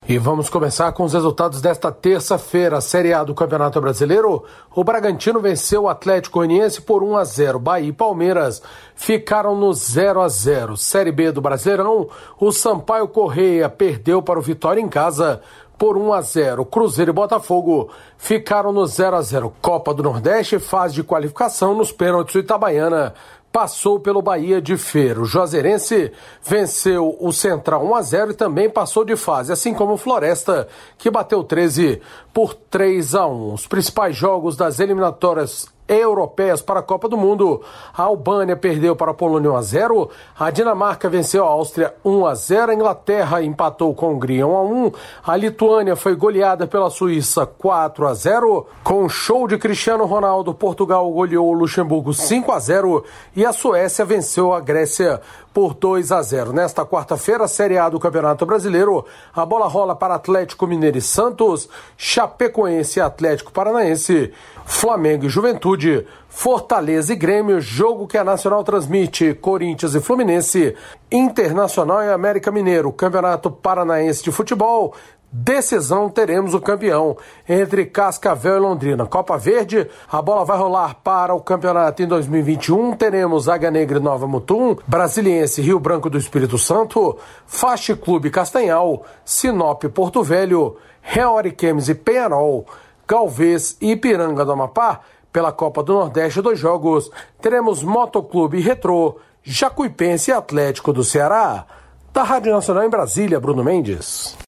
E vamos começar com os resultados desta terça-feira. Série A do Campeonato Brasileiro. O Bragantino venceu o Atlético Goianiense por 1-0. Bahia e Palmeiras ficaram no 0-0. Série B do Brasileirão. O Sampaio Corrêa perdeu para o Vitória em casa por 1-0. Cruzeiro e Botafogo ficaram no 0-0. Copa do Nordeste, fase de qualificação nos pênaltis. O Itabaiana passou pelo Bahia de Feira. O Juazeirense venceu o Central 1-0 e também passou de fase, assim como o Floresta, que bateu 13 por 3-1. Os principais jogos das eliminatórias europeias para a Copa do Mundo. A Albânia perdeu para a Polônia 1-0, a Dinamarca venceu a Áustria 1-0, a Inglaterra empatou com a Hungria 1-1, a Lituânia foi goleada pela Suíça 4-0, com um show de Cristiano Ronaldo, Portugal goleou o Luxemburgo 5-0 e a Suécia venceu a Grécia por 2-0. Nesta quarta-feira, Série A do Campeonato Brasileiro, a bola rola para Atlético Mineiro e Santos, Chapecoense e Atlético Paranaense, Flamengo e Juventude, Fortaleza e Grêmio, jogo que a Nacional transmite, Corinthians e Fluminense, Internacional e América Mineiro, Campeonato Paranaense de Futebol. Decisão, teremos o campeão entre Cascavel e Londrina. Copa Verde, a bola vai rolar para o campeonato em 2021. Teremos Águia Negra e Nova Mutum, Brasiliense Rio Branco do Espírito Santo, Faixa Clube Castanhal, Sinop Porto Velho, Real Ariquemes e Penharol, Galvez e Ipiranga do Amapá. Pela Copa do Nordeste, 2 jogos. Teremos Motoclube e Retrô, Jacuipense e Atlético do Ceará. Da Rádio Nacional em Brasília, Bruno Mendes.